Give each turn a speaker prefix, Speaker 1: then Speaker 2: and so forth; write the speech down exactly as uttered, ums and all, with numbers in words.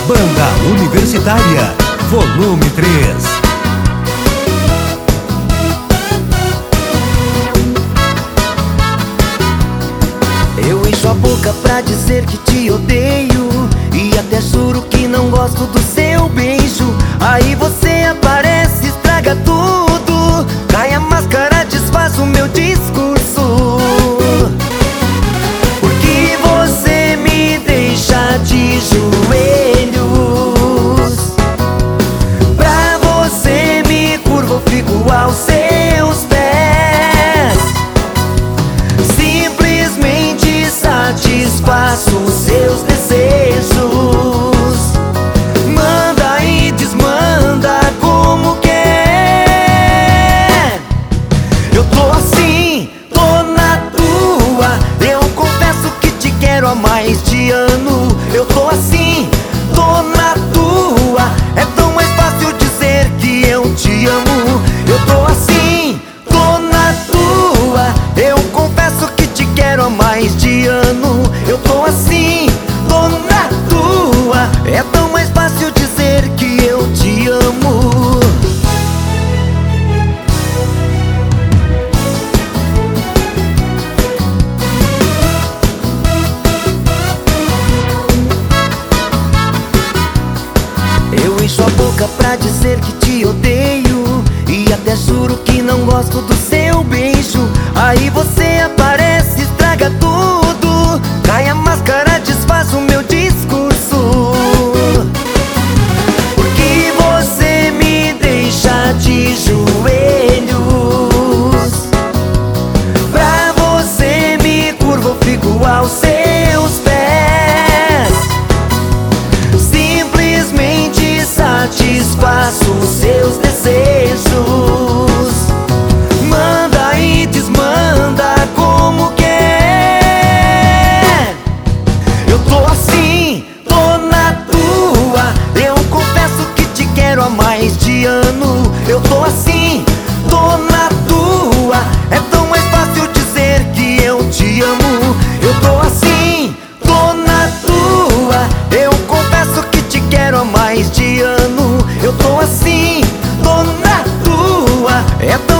Speaker 1: Banda Universitária, volume três.
Speaker 2: Eu encho a boca pra dizer que te odeio, e até juro que não gosto do seu beijo. Aí você aparece, estraga tudo, cai a máscara, desfaz o meu discurso. Porque você me deixa de joelhos. Pra você me curvo, eu fico aos seus pés. Simplesmente satisfaço os seus desejos. Manda e desmanda como quer. Eu tô assim, tô na tua. Eu confesso que te quero há mais de ano. Eu tô assim, tô na tua. É tão mais fácil dizer que eu te amo. Eu tô assim, tô na tua. Eu confesso que te quero há mais de ano. Eu tô assim, tô na tua. É tão mais fácil dizer que eu te amo. Eu encho a boca pra dizer que te odeio, e até juro que não gosto do seu beijo. Aí você aparece, estraga tudo, cai a máscara, desfaz o meu discurso. Porque você me deixa de joelhos. Pra você me curvo, eu fico aos seus pés. Simplesmente satisfaço os seus desejos. Manda e desmanda como quer. Eu tô assim, tô na tua. Eu confesso que te quero há mais de ano. Eu tô assim, tô na tua. É tão mais fácil dizer que eu te amo. Eu tô assim, tô na tua. Eu confesso que te quero há mais de ano. Eu tô assim, tô na tua. É tão